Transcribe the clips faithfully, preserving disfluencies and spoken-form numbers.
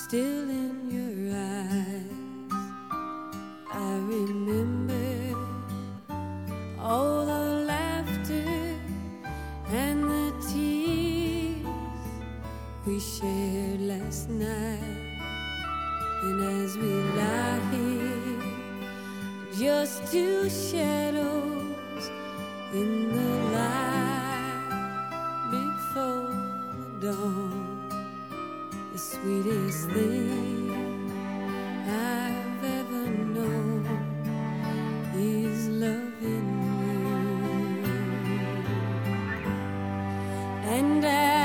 still in your eyes. I remember all the laughter and the tears we shared last night. And as we lie here, just two shadows in the light before dawn, the sweetest thing I've ever known is loving you. And I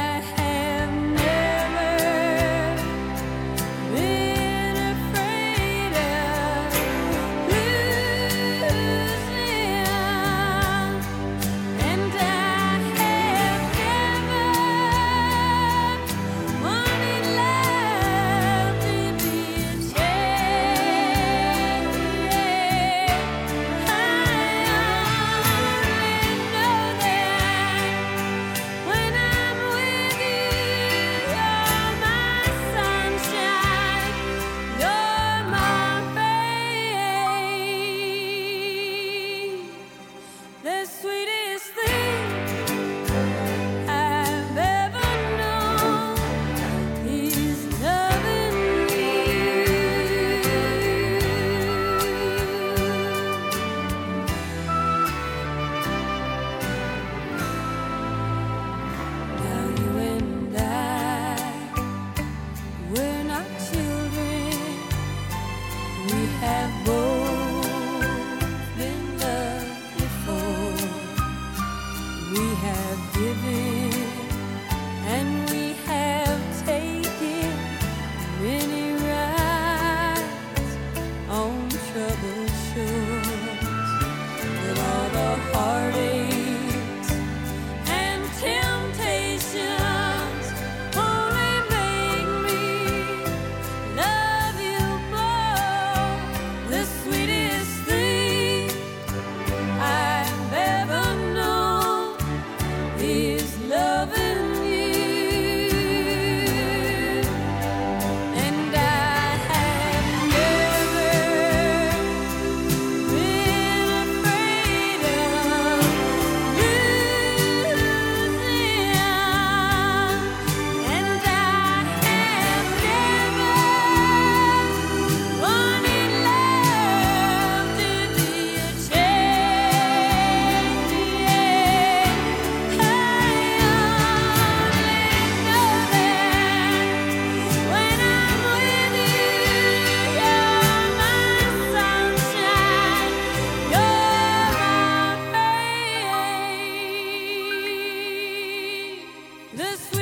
have both been loved before. We have given and we have taken many rides on troubled shores. But all the heartaches and temptations only make me love you more. The sweetest thing I've ever known is loving you. And I have never been afraid of losing. And I have never wanted love to be a chain. I only know that when I'm with you, you're my sunshine, you're my babe. The